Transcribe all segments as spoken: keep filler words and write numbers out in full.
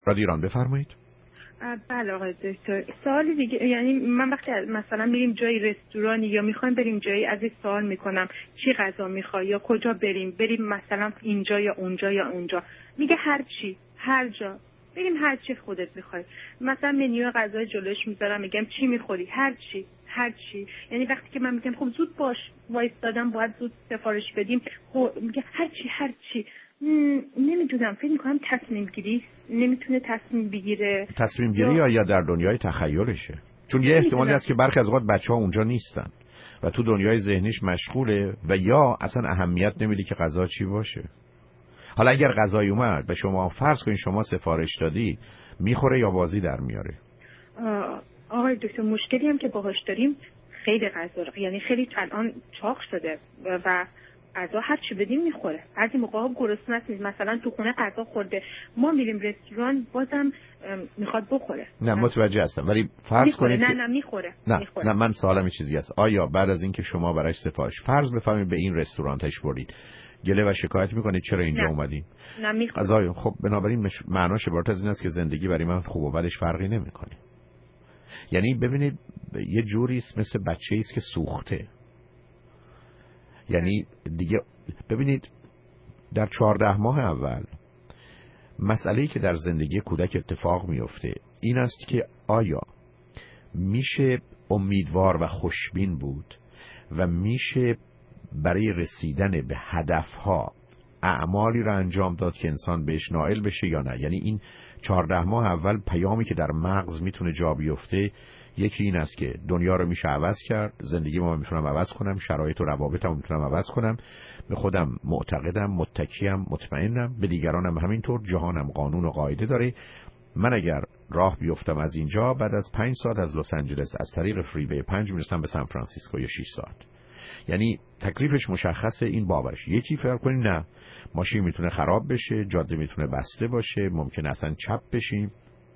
رادیو ایران بفرمایید. بله آقای دکتر، سوال دیگه، یعنی من وقتی مثلا میریم جای رستورانی یا میخوایم بریم جایی، از این سوال میکنم چی غذا میخوای یا کجا بریم بریم مثلا اینجا یا اونجا یا اونجا، میگه هر چی هر جا بریم، هر چی خودت میخوای. مثلا منیو غذای جلوش میذارم، میگم چی میخوری، هر چی هر چی. یعنی وقتی که من میگم خب زود باش وایستادم باید زود سفارش بدیم، خب میگه هر چی هر چی. نمیدونم، فکر میکنم تصمیم گیری نمیتونه تصمیم بگیره. تصمیم گیری یا یا در دنیای تخیلشه؟ چون یه احتمالی هست که برخی از اوقات بچه‌ها اونجا نیستن و تو دنیای ذهنیش مشغوله و یا اصلا اهمیت نمیده که غذا چی باشه. حالا اگر غذای اومد و شما فرض کنید شما سفارش دادی، میخوره یا بازی در میاره؟ آقای دکتر، مشکلی هم که باهاش داریم خیلی غذا، یعنی خیلی الان چاق شده و غذا هر چی بدیم میخوره. بعضی موقع‌ها گرسنه است، مثلا تو خونه غذا خورده، ما میریم رستوران بازم میخواد بخوره. نه متوجه هستم، ولی فرض میخوره. کنید نه که... نه میخوره. نه میخوره. نه من سوالم این چیزی است، آیا بعد از اینکه شما براش سفارش فرض بفهمید به این رستوران تاش بردید، گله و شکایت میکنید چرا اینجا نه. اومدین؟ نه میخوره. غذا خب بنابراین مش... معناش عبارت از این است که زندگی برای من خوب و بدش فرقی نمیکنه. یعنی ببینید یه جوری است مثل بچه‌ای است که سوخته. یعنی دیگه ببینید در چهارده ماه اول مسئله‌ای که در زندگی کودک اتفاق میفته این است که آیا میشه امیدوار و خوشبین بود و میشه برای رسیدن به هدفها اعمالی را انجام داد که انسان بهش نائل بشه یا نه. یعنی این چهارده ماه اول پیامی که در مغز میتونه جا بیفته یکی این است که دنیا رو میشه عوض کرد، زندگی ما میتونم عوض کنم، شرایط و روابطم میتونم عوض کنم، به خودم معتقدم، متکیم، مطمئنم، به دیگرانم همینطور، جهانم قانون و قاعده داره. من اگر راه بیفتم از اینجا بعد از پنج ساعت از لس آنجلس از طریق فریوی پنج میرسم به سان فرانسیسکو یا شش ساعت. یعنی تکلیفش مشخصه. این باورش. یکی فکر کنی نه، ماشین میتونه خراب بشه، جاده میتونه بسته باشه، ممکنه اصلا چپ بشیم،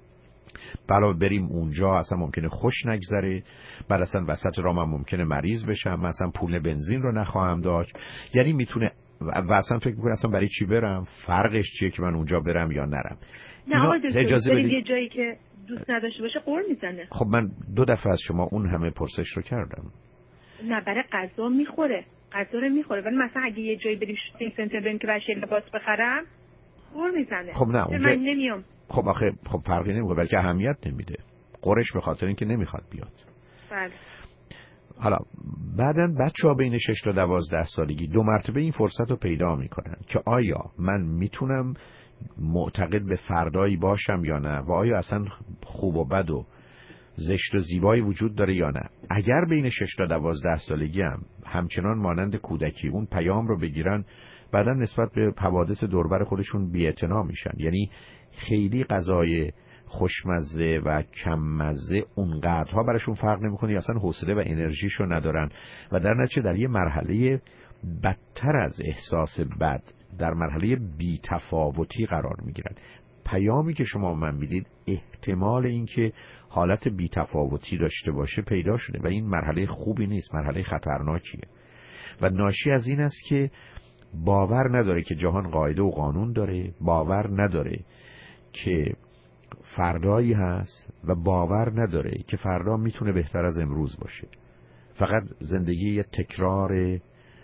علاوه بریم اونجا اصلا ممکنه خوش نگذره، بعد اصلا وسط راه من ممکنه مریض بشم، مثلا پول بنزین رو نخواهم داشت. یعنی میتونه و اصلا فکر میکنه اصلا برای چی برم، فرقش چیه که من اونجا برم یا نرم. نه آقای دکتر، بریم یه جایی که دوست نداشته باشه قول میزنه. خب من دو دفعه از شما اون همه پرسش رو کردم. نه برای غذا میخوره، غذا رو میخوره، ولی مثلا اگه یه جایی بریم شوپینگ سنتر بریم که براش لباس بخرم قول میزنه. خب نه اونجا من نمیام. خب آخه خب فرقی نمیکنه، بلکه اهمیت نمیده. قرش به خاطر اینکه نمیخواد بیاد. بله. حالا بعداً بچه‌ها بین شش تا دوازده سالگی دو مرتبه این فرصت رو پیدا میکنن که آیا من میتونم معتقد به فردایی باشم یا نه و آیا اصلا خوب و بد و زشت و زیبایی وجود داره یا نه. اگر بین شش تا دوازده سالگی هم همچنان مانند کودکی اون پیام رو بگیرن، بعداً نسبت به حوادث دوربر خودشون بی‌اعتنا میشن. یعنی خیلی غذای خوشمزه و کم مزه اونقدرها براشون فرق نمیکنه، اصلا حوصله و انرژیشو ندارن و در نتیجه در یه مرحله بدتر از احساس بد، در مرحله بی‌تفاوتی قرار میگیرن. پیامی که شما من میدید احتمال اینکه حالت بی‌تفاوتی داشته باشه پیدا شده و این مرحله خوبی نیست، مرحله خطرناکیه و ناشی از این است که باور نداره که جهان قاعده و قانون داره، باور نداره که فردایی هست و باور نداره که فردا میتونه بهتر از امروز باشه. فقط زندگی یه تکرار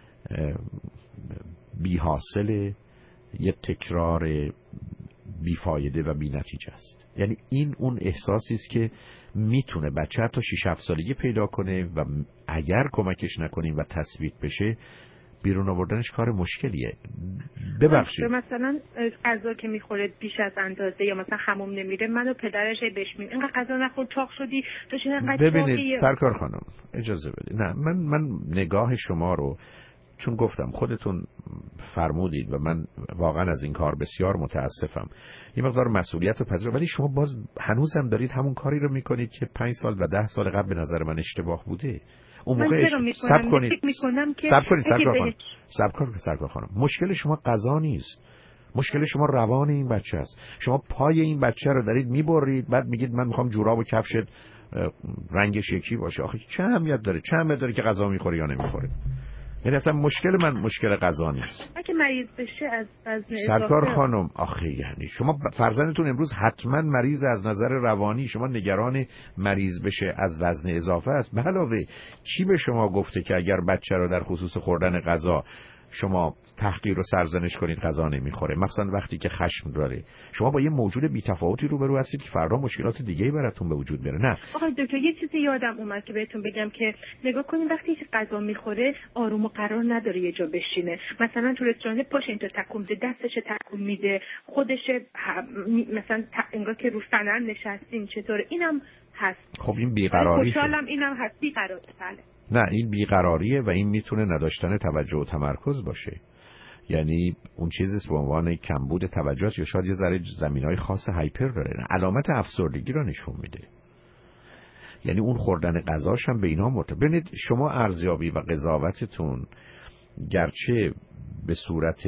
بی حاصله، یه تکرار بیفایده و بی نتیجه است. یعنی این اون احساسی است که میتونه بچه تا شش هفت سالگی پیدا کنه و اگر کمکش نکنیم و تثبیت بشه بیرون آوردنش کار مشکلیه. ببخشید مثلا غذا که میخوره بیش از اندازه یا مثلا حموم نمیره، منو پدرش بهش میگه اینقدر غذا نخور چاق شدی تو چه اینقدر. ببینید سرکار خانم اجازه بدید، نه من من نگاه شما رو، چون گفتم خودتون فرمودید و من واقعا از این کار بسیار متاسفم، یه مقدار مسئولیت رو پذیرم، ولی شما باز هنوزم دارید همون کاری رو میکنید که پنج سال و ده سال قبل به نظر من اشتباه بوده. اون موقع سب کنید سب کنید سرکار خانم سب کنید سرکار خانم مشکل شما غذا نیست، مشکل شما روان این بچه است. شما پای این بچه رو دارید میبرید، بعد میگید من میخوام جوراب و کفشت رنگش یکی باشه. آخه چه اهمیت داره چه اهمیت داره که غذا میخوره یا نمیخوره؟ یعنی اصلا مشکل من مشکل غذا نیست. اگه مریض بشه از وزن سرکار اضافه خانم آخه یعنی شما فرزندتون امروز حتما مریض از نظر روانی، شما نگران مریض بشه از وزن اضافه است؟ به علاوه کی به شما گفته که اگر بچه رو در خصوص خوردن غذا شما تحقیر و سرزنش کنید غذا نمیخوره، مثلا وقتی که خشم داره؟ شما با یه موجود بی‌تفاوتی روبرو هستید که فردا مشکلات دیگه‌ای براتون به وجود بیاره. نه آقای دکتر یه چیزی یادم اومد که بهتون بگم که نگاه کنید وقتی که غذا میخوره آروم و قرار نداره یه جا بشینه. مثلا تو رستوران پاش این تو تکون میده، دستش تکون میده، خودش مثلا انگار که رو فنر نشستین. چطوره؟ اینم هست. خب این بیقراری خوشحالم اینم هست بیقراره. بله. نه این بیقراریه و این میتونه نداشتن توجه و تمرکز باشه. یعنی اون چیزیست به عنوان کمبود توجه یا شاید یه ذره زمینهای خاص هایپر داره. علامت افسردگی رو نشون میده. یعنی اون خوردن غذاش هم به اینا مرتبط. ببینید شما ارزیابی و قضاوتتون گرچه به صورت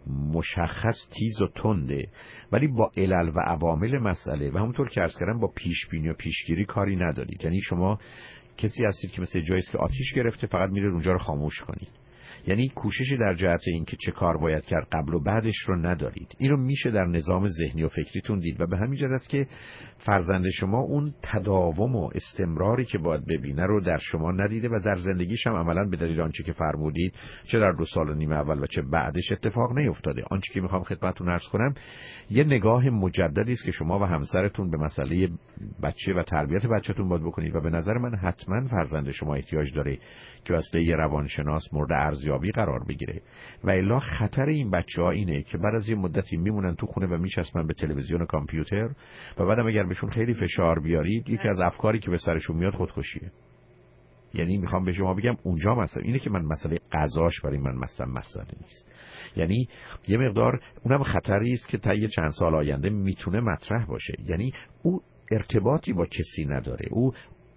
مشخص تیز و تنده ولی با علل و عوامل مسئله و همونطور که عرض کردم با پیش بینی و پیشگیری کاری ندارید. یعنی شما کسی هستید که مثل جایی است که آتیش گرفته فقط میره اونجا رو خاموش کنید. یعنی کوششی در جهت این که چه کار باید کرد قبل و بعدش رو ندارید. این رو میشه در نظام ذهنی و فکریتون دید و به همین جهت است که فرزند شما اون تداوم و استمراری که باید ببینه رو در شما ندیده و در زندگیش هم عملاً به دلیل آنچه که فرمودید چه در دو سال و نیم اول و چه بعدش اتفاق نیفتاده. آنچه که میخوام خدمتتون عرض کنم یه نگاه مجددی است که شما و همسرتون به مسئله بچه و تربیت بچه‌تون باید بکنید و به نظر من حتما فرزند شما احتیاج داره که واسه یه روانشناس مورد ارزیابی قرار بگیره و الا خطر این بچه‌ها اینه که بعد از یه مدتی میمونن تو خونه و میچسبن به تلویزیون و کامپیوتر و بعدم اگر بهشون خیلی فشار بیارید یکی از افکاری که به سرشون میاد خودکشیه. یعنی میخوام به شما بگم اونجا مثلا اینه که من مسئله غذاش برای من مثلا مسئله نیست. یعنی یه مقدار اونم خطری است که تا یه چند سال آینده میتونه مطرح باشه. یعنی او ارتباطی با کسی نداره، او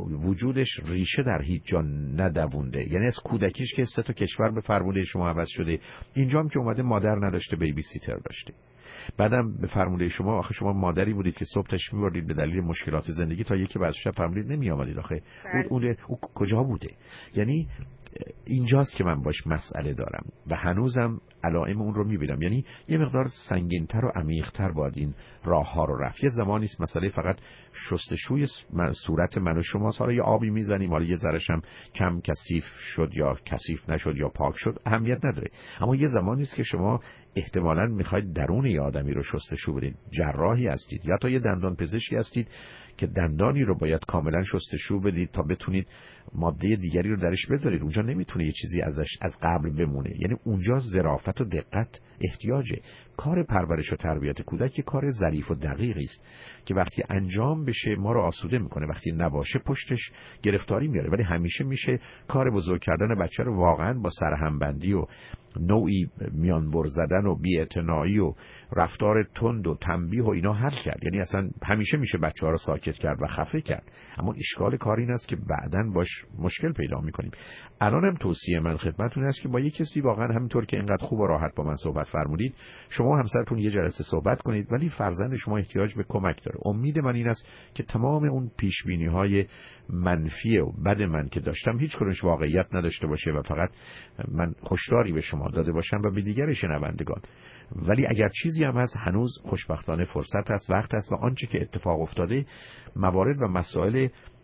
وجودش ریشه در هیچ جا ندوونده. یعنی از کودکیش که سه تا کشور به فرموده شما عوض شده، اینجا هم که اومده مادر نداشته بیبی سیتر داشته. بعدم به فرموده شما آخه شما مادری بودید که صبح تشریف می‌بردید به دلیل مشکلات زندگی تا یکی بعد شب فرمودید نمی‌آمدید. آخه اون, اون, اون کجا بوده؟ یعنی اینجاست که من باش مسئله دارم و هنوزم علائم اون رو میبینم. یعنی یه مقدار سنگین‌تر و عمیق‌تر باید این راه ها رو رفت. یه زمانی است مسئله فقط شستشوی صورت من و شما، حالا یه آبی میزنیم حالا یه ذره‌ش هم کم کثیف شد یا کثیف نشد یا پاک شد اهمیت نداره. اما یه زمانی است که شما احتمالاً میخواید درون یه آدمی رو شستشو بدید. جراحی هستید یا تا یه دندان پزشکی هستید که دندانی رو باید کاملا شستشو بدید تا بتونید ماده دیگری رو درش بذارید. اونجا نمیتونه یه چیزی ازش از قبل بمونه. یعنی اونجا ظرافت و دقت احتیاجه. کار پرورش و تربیت کودک کار ظریف و دقیقی است که وقتی انجام بشه ما رو آسوده میکنه، وقتی نباشه پشتش گرفتاری میاره. ولی همیشه میشه کار بزرگ کردن بچه رو واقعا با سرهمبندی و نوعی میانبر زدن و بی‌اعتنایی و رفتار تند و تنبیه و اینا حل کرد. یعنی اصلا همیشه میشه بچه‌ها رو ساکت کرد و خفه کرد. اما اشکال کار این است که بعداً باش مشکل پیدا میکنیم. الانم توصیه من خدمتتون است که با یک کسی واقعا همینطور که اینقدر خوب و راحت با من صحبت فرمودید شما همسرتون یه جلسه صحبت کنید. ولی فرزند شما احتیاج به کمک داره. امید من این است که تمام اون پیشبینی‌های منفی و بد من که داشتم هیچ کدومش واقعیت نداشته باشه و فقط من هشداری به شما داده باشم و به دیگر شنوندگان. ولی اگر چیزی هم هست هنوز خوشبختانه فرصت هست، وقت هست و آنچه که اتفاق افتاده موارد و مسائل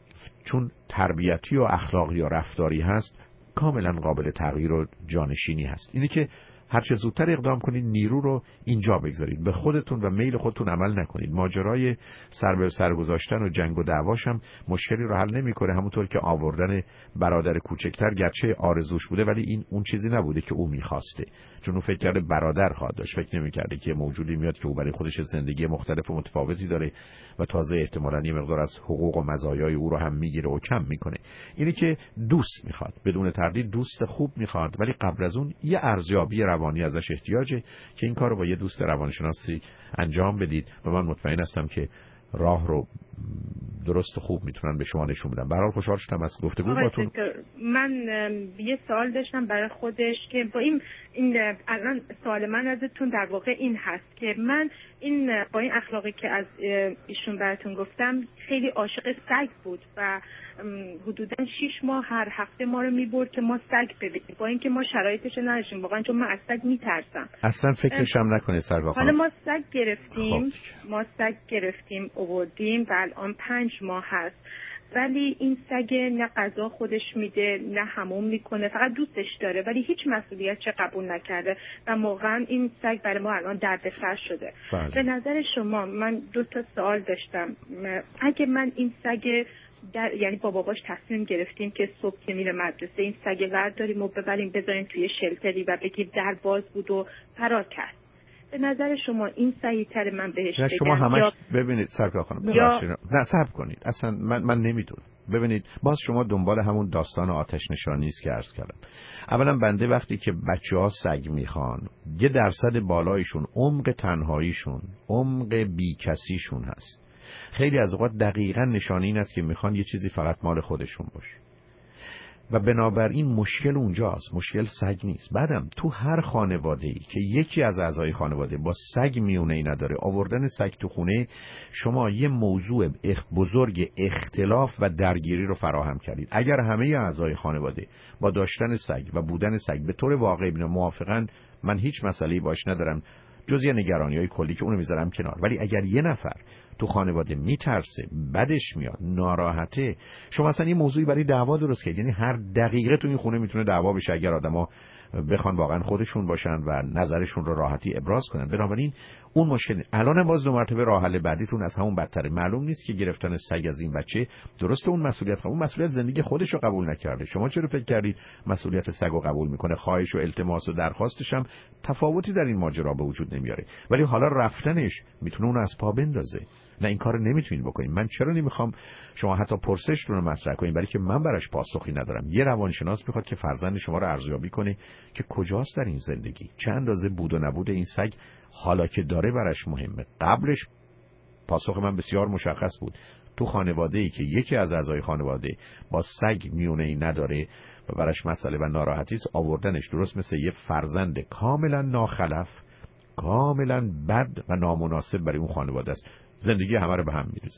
چون تربیتی و اخلاقی و رفتاری هست کاملا قابل تغییر و جانشینی هست. اینه که هر چه زودتر اقدام کنید، نیرو رو اینجا بگذارید، به خودتون و میل خودتون عمل نکنید. ماجرای سر به سر گذاشتن و جنگ و دعواش هم مشکلی رو حل نمیکنه. همونطور که آوردن برادر کوچکتر گرچه آرزوش بوده ولی این اون چیزی نبوده که او میخواسته، چون اون فکر کرده برادر خواهد داشت، فکر نمی‌کرده که موجودی میاد که او برای خودش زندگی مختلف و متفاوتی داره و تازه احتمالاً یه مقدار از حقوق و مزایای او رو هم میگیره و کم میکنه. اینی که دوست میخواد، بدون تردید دوست خوب میخواد، ولی قبل از اون یه ارزیابی روانی ازش احتیاجه که این کارو با یه دوست روانشناسی انجام بدید و من مطمئن هستم که راه رو درست و خوب میتونن به شما نشون بدن. به هر حال خوشحال شدم از گفتگو باهاتون. من یه سوال داشتم برای خودش که با این این الان سوال من ازتون در واقع این هست که من این با این اخلاقی که از ایشون براتون گفتم خیلی عاشق سگ بود و حدودا شش ماه هر هفته ما رو میبرد که ما سگ ببینیم، با اینکه ما شرایطش نداشتیم واقعا، چون من از سگ میترسم. اصلا فکرش هم نکنید سرکار خانم. حالا ما سگ گرفتیم خب. ما سگ گرفتیم آوردیم و الان پنج ماه هست، ولی این سگ نه غذا خودش میده نه حموم میکنه، فقط دوستش داره ولی هیچ مسئولیت چه قبول نکرده و واقعا این سگ برای ما الان دردسر شده. بله. به نظر شما من دو تا سوال داشتم. اگه من این سگ در یعنی با باباش تصمیم گرفتیم که صبح که میره مدرسه این سگ ورداریم و ببریم بذاریم توی شلتری و بگیم در باز بود و فرار کرد، به نظر شما این صحیح تر من بهش بگم؟ شما همش یا... ببینید سرکار خانم یا... نه صبر کنید، اصلا من من نمیدونم. ببینید باز شما دنبال همون داستان آتش نشانی است که عرض کردم. اولا بنده وقتی که بچه‌ها سگ میخوان یه درصد بالایشون عمق تنهاییشون، عمق بیکسیشون هست. خیلی از اوقات دقیقاً نشانه این است که میخوان یه چیزی فقط مال خودشون باشه و بنابراین مشکل اونجاست، مشکل سگ نیست. بعدم تو هر خانواده‌ای که یکی از اعضای خانواده با سگ میونه‌ای نداره، آوردن سگ تو خونه شما یه موضوع بزرگ اختلاف و درگیری رو فراهم کردید. اگر همه اعضای خانواده با داشتن سگ و بودن سگ به طور واقعی بنا موافقن، من هیچ مسئله‌ای باش ندارم جز یه نگرانی‌های کلی که اونو میذارم کنار. ولی اگر یه نفر تو خانواده میترسه، بدش میاد، ناراحته، شما اصلا یه موضوعی برای دعوا درست کردید. یعنی هر دقیقه تو این خونه میتونه دعوا بشه اگر آدما بخوان واقعا خودشون باشن و نظرشون رو راحتی ابراز کنن. بنابراین اون مشکل الان باز دو مرتبه راه حل بعدیتون از همون بدتره. معلوم نیست که گرفتن سگ از این بچه درسته، اون مسئولیت خب اون مسئولیت زندگی خودش رو قبول نکرده. شما چرا فکر کردید مسئولیت سگ رو قبول میکنه؟ خواهش و التماس و درخواستش هم تفاوتی در این ماجرا به وجود نمیاره، ولی حالا رفتنش میتونه اون از پا بندازه. نه این کارو نمیتونین بکنین. من چرا نمیخوام شما حتی پرسشتون رو مطرح کنین؟ برای که من براش پاسخی ندارم. یه روانشناس میخواد که فرزند شما رو ارزیابی کنه که کجاست در این زندگی، چه اندازه بود و نبود این سگ حالا که داره براش مهمه. قبلش پاسخ من بسیار مشخص بود. تو خانواده‌ای که یکی از اعضای خانواده با سگ میونه‌ای نداره و براش مسئله و ناراحتی است، آوردنش درست مثل یه فرزند کاملا ناخلف، کاملا بد و نامناسب برای اون خانواده است. زندگی همه رو به هم میریزه.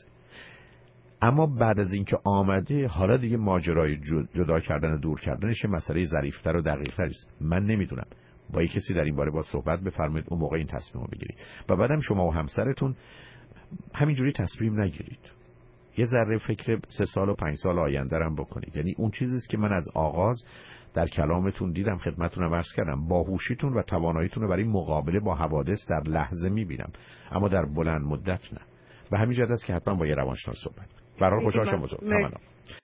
اما بعد از اینکه آمده حالا دیگه ماجرای جدا کردن و دور کردنش مسئله ظریف‌تر و دقیق‌تر است. من نمیدونم. با یک کسی در این باره با صحبت بفرمایید، اون موقع این تصمیم رو بگیرید. و بعدم شما و همسرتون همینجوری تصمیم نگیرید. یه ذره فکر سه سال و پنج سال آینده هم بکنید. یعنی اون چیزیست که من از آغاز در کلامتون دیدم، خدمتتون عرض کردم، باهوشیتون و تواناییتون رو برای مقابله با حوادث در لحظه میبینم، اما در بلند مدت نه. به همین جهت است که حتما با یه روانشناس صحبت. برای خوشحال شدم.